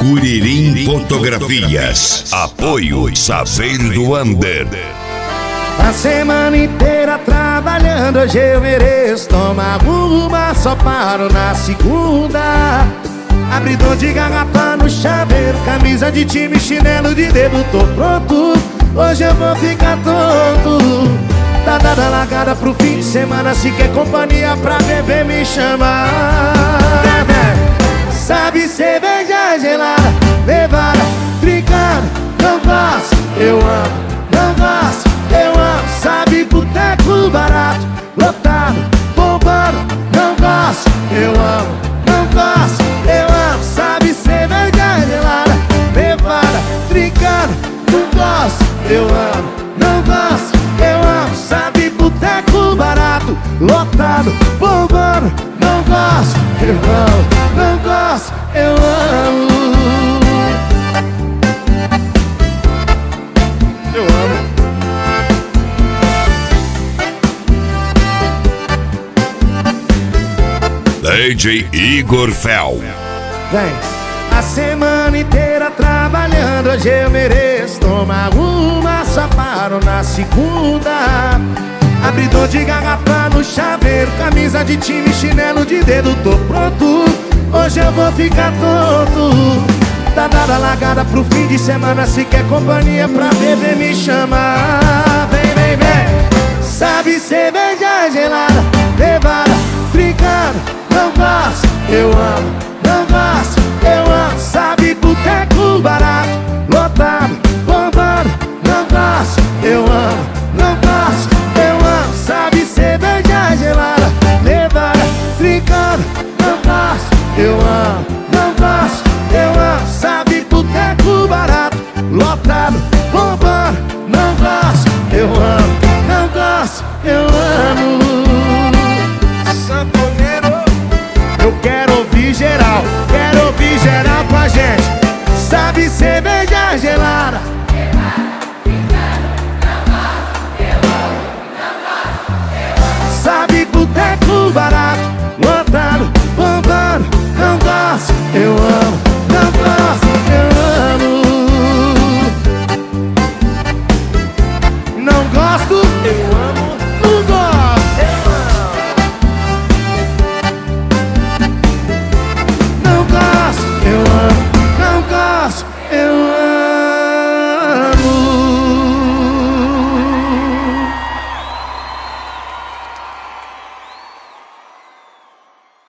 Curirim Fotografias. Apoio Saber do Under. A semana inteira trabalhando, hoje eu mereço tomar uma, só paro na segunda. Abridor de garrafa no chaveiro, camisa de time, chinelo de dedo, tô pronto. Hoje eu vou ficar tonto. Tá dada largada pro fim de semana, se quer companhia pra beber me chama. Sabe cerveja gelada, levada, trincada, não gosto, eu amo, não gosto, eu amo. Sabe boteco barato, lotado, bombando, não gosto, eu amo, não gosto, eu amo. Sabe cerveja gelada, levada, trincada, não gosto, eu amo, não gosto, eu amo. Sabe boteco barato, lotado, bombando, não gosto, eu amo, não gosto, eu amo. Eu amo. DJ Igor Fel. Vem. A semana inteira trabalhando, hoje eu mereço tomar uma, só paro na segunda. Abridor de garrafa no chaveiro, camisa de time, chinelo de dedo, tô pronto. Hoje eu vou ficar tonto. Tá dada largada pro fim de semana, se quer companhia pra beber me chama. Vem, vem, vem. Sabe cerveja gelada, levada, trincada, não gosto, eu amo, não gosto, eu amo. Sabe boteco barato, lotado, bombando, não gosto, eu amo, não gosto, eu amo. Sabe cerveja gelada, levada, trincada, não gosto, eu amo, não gosto, eu amo. Sabe boteco barato, lotado, bombando, não gosto, eu amo, não gosto, eu amo. Sanfoneiro, eu quero ouvir geral com a gente. Sabe cerveja gelada,